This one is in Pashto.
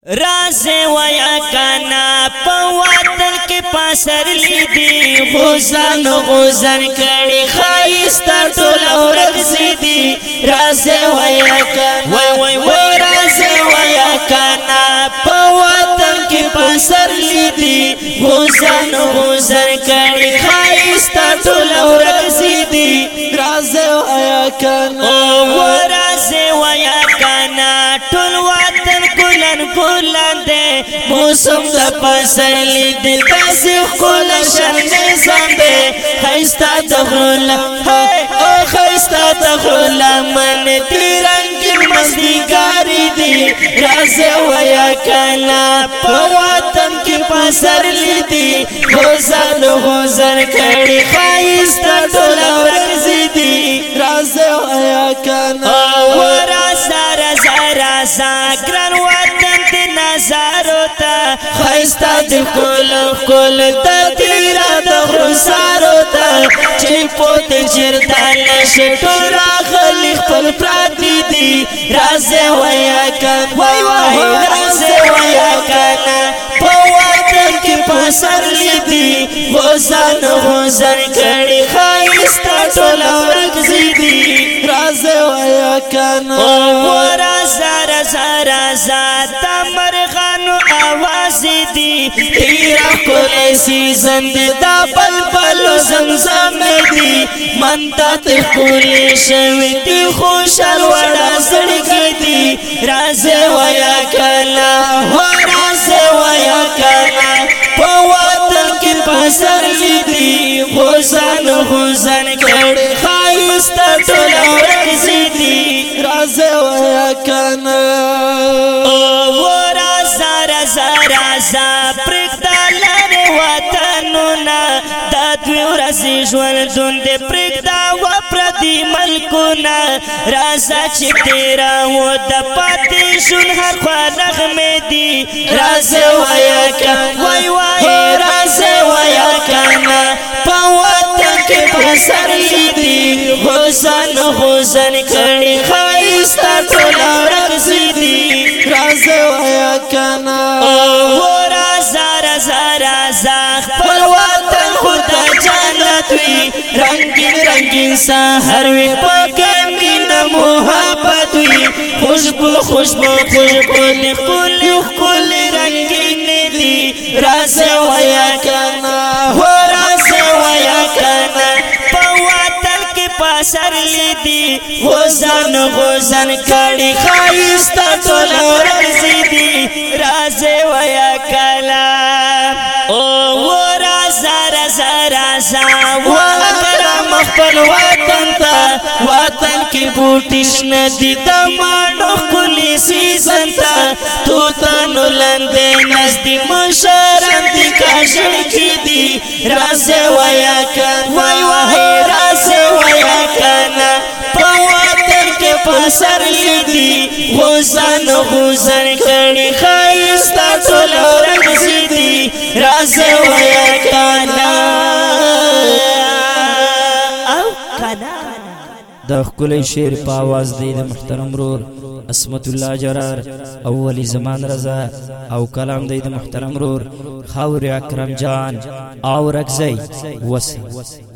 راز ویا کانا پواتن کی پاسر لی دی غوزن غوزن کڑی خایستا ٹول اورک زیدی راز ویا کانا وی راز ویا کانا پواتن کی پاسر لی دی غوزن غوزن کڑی خایستا ٹول اورک زیدی راز ویا کانا راز ویا کانا ٹول واتن کلن کلن دے موسم دا پسلی دل تاسیخ کل شرنے زندے خیستا تخولا خیستا تخولا من تیرنگی مزدگاری دی راز ویا کانا پواتن کی پسلی دی غوزن غوزن کڑی خیستا ٹولا ورزی دی راز ویا کانا ورازا رازا رازا گران وطن دی نظارو تا خیستا دی کل تا تیرا دا خسارو تا چیپو دی جردان شٹو را خلیق پل پراتی دی راز ویا کانا راز ویا کانا پواتن کی پسر لی دی غوزن غوزن کڑی خیستا ٹولا ورگزی دی راز ویا کانا ورازا رازا رازا تمرغانو آوازی دی تیرا کل سیزن دی دا بل بلو زمزم دی من تا تخولی شوی دی خوشال وڑا زڑگی دی راز ویا کانا راز ویا کانا پواتن کی پسر لی دی غوزن غوزن کڑی خایستا ٹولا ورگزی دی راز ویا کانا رازا رازا رازا پرکتا لر وطنونا دادوی ورزی جوالدون دے پرکتا وپردی ملکونا رازا چی تیرا و دا پاتی شن ہر خوا نغمے دی راز ویا کانا راز ویا کانا پواتن کے پسر لی دی غوزن غوزن کڑی خیستا ٹولا ورگزی دی راز ویا کانا رازا رازا رازا خپل وطن خدا جانت وی رنگین رنگین سحر وی پاکه مینا محبت وی خوشبو خوشبو خوشبو لکل کل رنگین دی راز ویا کانا راز ویا کانا پواتن کی پاسر لی دی غوزن غوزن کڑی خایستا ٹولا ورزی دی راز ویا کانا رازا رازا رازا وگرم اخپل وطن تا وطن کی بوٹیش ندی دمانو کلی سیزن تا توتانو لندے نزدی مشارم دی کاشنکی دی راز ویا کانا راز ویا کانا پواتن کے پسر لی دی غوزن غوزن کڑی خیستا ٹولا ورگزی دی راز ویا کانا دا خکلی شیر پا آواز دی دا محترم رور اسمت اللہ جرار اولی زمان رضا او کلام دی دا محترم رور خاور اکرم جان او رکزی وسی